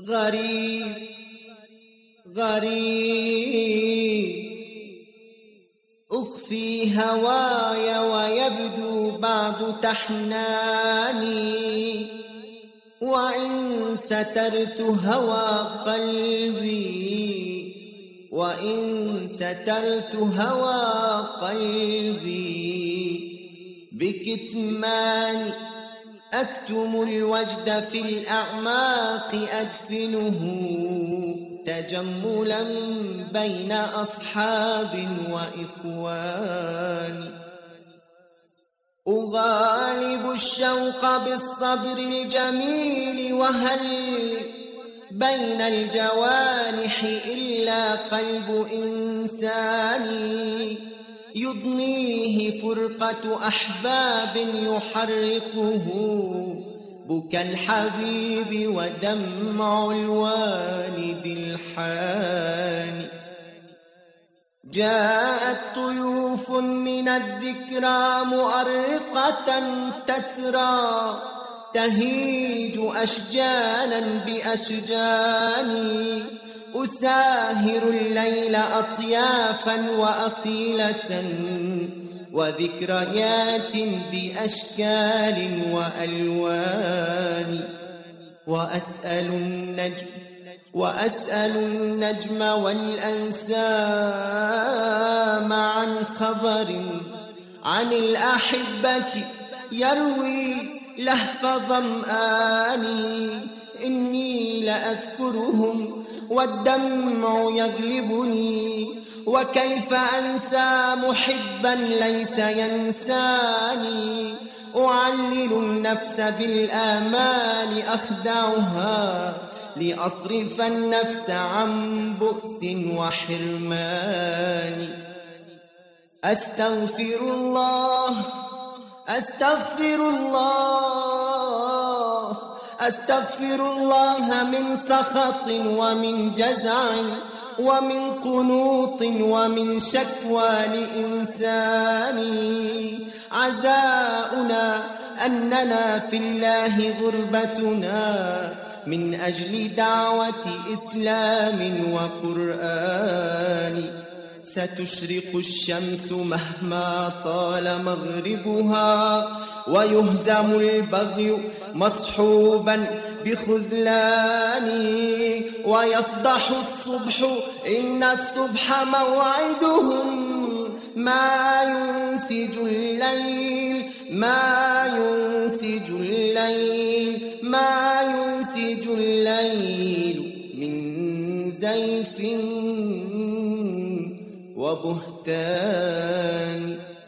غريب غريب أخفي هواي ويبدو بعد تحناني، وإن سترت هوى قلبي، وإن سترت هوى قلبي بكتمان، أكتم الوجد في الأعماق أدفنه تجملا بين أصحاب وإخوان. أغالب الشوق بالصبر الجميل، وهل بين الجوانح إلا قلب إنسان يضنيه فرقة أحباب يحرقه بكى الحبيب ودمع الوالد الحاني. جاءت طيوف من الذكرى مؤرقة تترى تهيج أشجانا بأشجان، أساهر الليل أطيافا وأخيلة وذكريات بأشكال وألوان. وأسأل النجم والأنسام عن خبر عن الأحبة يروي لهف ظمآني، إني لأذكرهم والدمع يغلبني، وكيف أنسى محبا ليس ينساني. أعلل النفس بالآمال أخدعها لأصرف النفس عن بؤس وحرمان. أستغفر الله أستغفر الله أستغفر الله من سخط ومن جزع ومن قنوط ومن شكوى لإنسان. عزاؤنا أننا في الله غربتنا من أجل دعوة إسلام وقرآن. ستشرق الشمس مهما طال مغربها، ويهزم البغي مصحوبا بخذلان، ويفضح الصبح إن الصبح موعدهم، ما ينسج الليل ما ينسج الليل ما ينسج الليل من زيف وبهتان.